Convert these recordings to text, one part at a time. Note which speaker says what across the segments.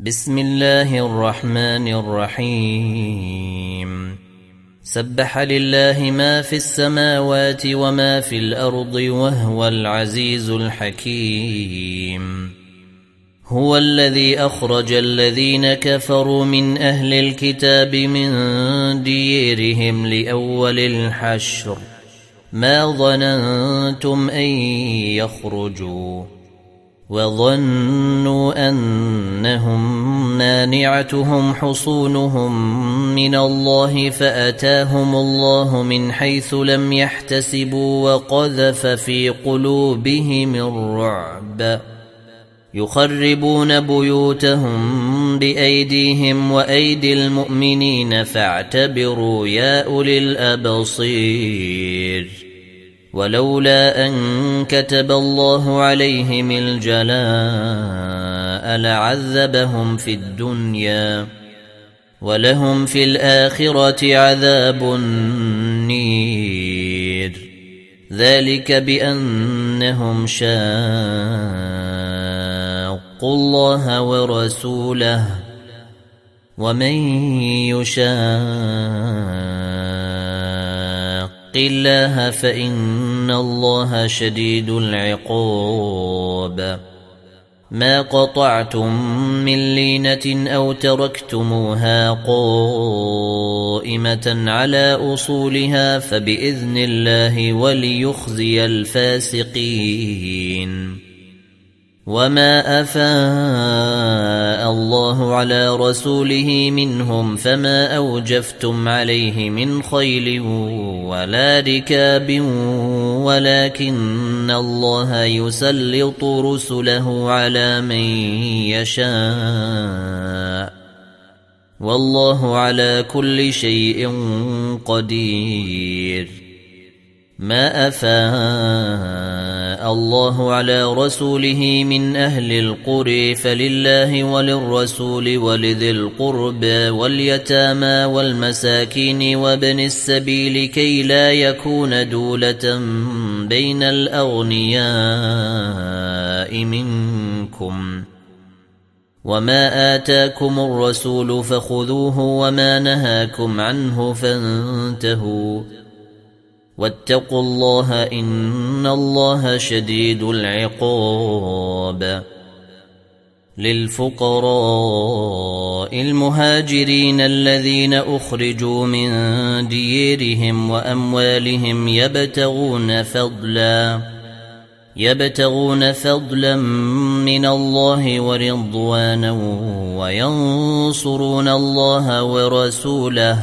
Speaker 1: بسم الله الرحمن الرحيم سبح لله ما في السماوات وما في الأرض وهو العزيز الحكيم هو الذي أخرج الذين كفروا من أهل الكتاب من ديرهم لأول الحشر ما ظننتم أن يخرجوا وظنوا أنهم مانعتهم حصونهم من الله فأتاهم الله من حيث لم يحتسبوا وقذف في قلوبهم الرعب يخربون بيوتهم بأيديهم وأيدي المؤمنين فاعتبروا يا أولي الأبصير ولولا أن كتب الله عليهم الجلاء لعذبهم في الدنيا ولهم في الآخرة عذاب النير ذلك بأنهم شاقوا الله ورسوله ومن يشاق الله فإن الله شديد العقاب ما قطعتم من لينة أو تركتموها قائمة على أصولها فبإذن الله وليخزي الفاسقين وما أفاء الله على رسوله منهم فما أوجفتم عليه من خيل ولا ركاب ولكن الله يسلط رسله على من يشاء والله على كل شيء قدير ما أفاء الله على رسوله من أهل القرى فلله وللرسول ولذي القربى واليتامى والمساكين وابن السبيل كي لا يكون دولة بين الأغنياء منكم وما آتاكم الرسول فخذوه وما نهاكم عنه فانتهوا واتقوا الله إن الله شديد العقاب للفقراء المهاجرين الذين أخرجوا من ديرهم وأموالهم يبتغون فضلا من الله ورضوانا وينصرون الله ورسوله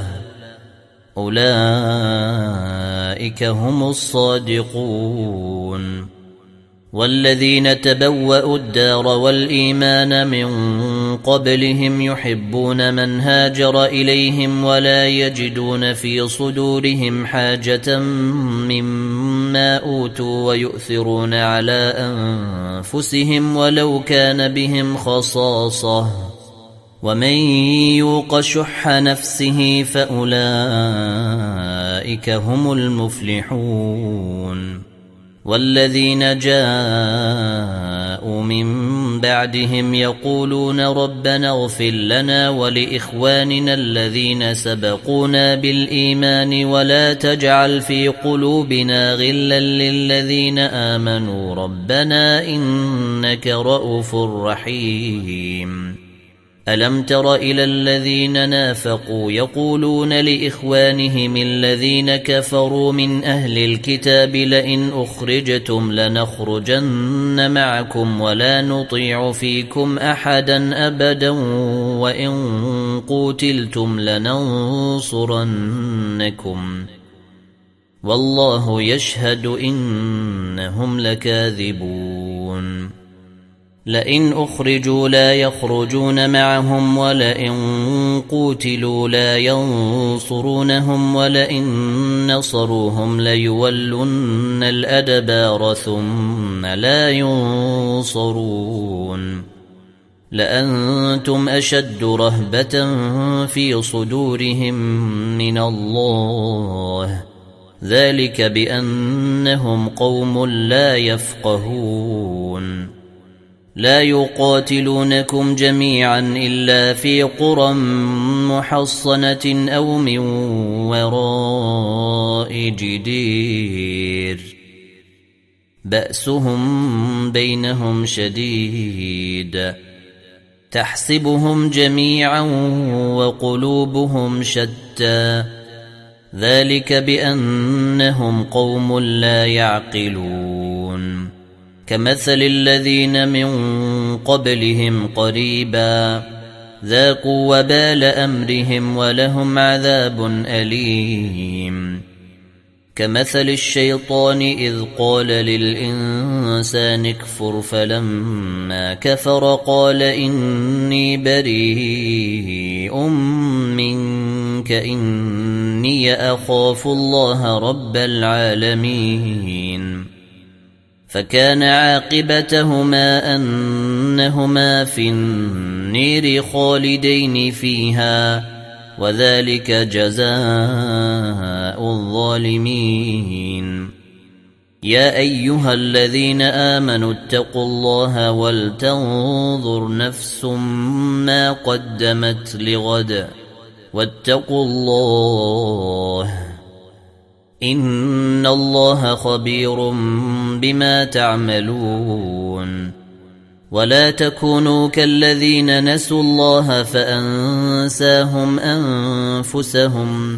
Speaker 1: أولئك هم الصادقون والذين تبوأوا الدار والإيمان من قبلهم يحبون من هاجر إليهم ولا يجدون في صدورهم حاجة مما أوتوا ويؤثرون على أنفسهم ولو كان بهم خصاصة ومن يوق شح نفسه فأولئك هم المفلحون والذين جاءوا من بعدهم يقولون ربنا اغفر لنا ولإخواننا الذين سبقونا بالإيمان ولا تجعل في قلوبنا غلا للذين آمنوا ربنا إنك رؤوف رحيم ألم تر إلى الذين نافقوا يقولون لإخوانهم الذين كفروا من أهل الكتاب لئن أخرجتم لنخرجن معكم ولا نطيع فيكم أحدا أبدا وإن قوتلتم لننصرنكم والله يشهد إنهم لكاذبون لئن أخرجوا لا يخرجون معهم ولئن قوتلوا لا ينصرونهم ولئن نصروهم ليولن الأدبار ثم لا ينصرون لأنتم أشد رهبة في صدورهم من الله ذلك بأنهم قوم لا يفقهون لا يقاتلونكم جميعا إلا في قرى محصنة أو من وراء جدير بأسهم بينهم شديد تحسبهم جميعا وقلوبهم شتى ذلك بأنهم قوم لا يعقلون كمثل الذين من قبلهم قريبا ذاقوا وبال أمرهم ولهم عذاب أليم كمثل الشيطان إذ قال للإنسان اكفر فلما كفر قال إني بريء منك إني أخاف الله رب العالمين فكان عاقبتهما أنهما في النير خالدين فيها وذلك جزاء الظالمين يا أيها الذين آمنوا اتقوا الله ولتنظر نفس ما قدمت لغد واتقوا الله إن الله خبير بما تعملون ولا تكونوا كالذين نسوا الله فأنساهم أنفسهم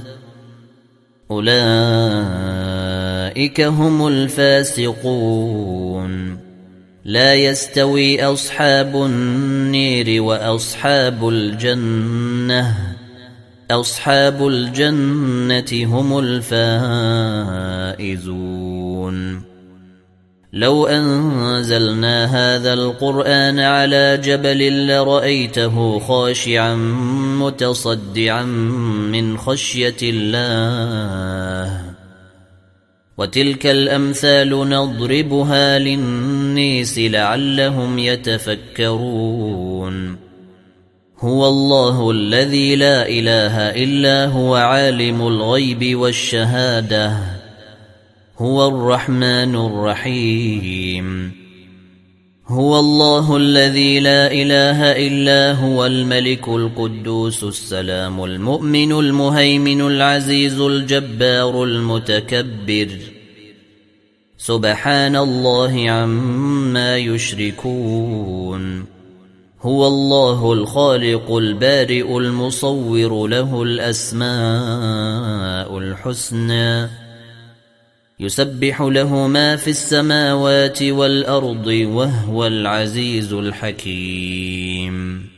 Speaker 1: أولئك هم الفاسقون لا يستوي أصحاب النير وأصحاب الجنة أصحاب الجنة هم الفائزون لو أنزلنا هذا القرآن على جبل لرأيته خاشعا متصدعا من خشية الله وتلك الأمثال نضربها للناس لعلهم يتفكرون هو الله الذي لا إله إلا هو عالم الغيب والشهادة هو الرحمن الرحيم هو الله الذي لا إله إلا هو الملك القدوس السلام المؤمن المهيمن العزيز الجبار المتكبر سبحان الله عما يشركون هو الله الخالق البارئ المصور له الأسماء الحسنى يسبح له ما في السماوات والأرض وهو العزيز الحكيم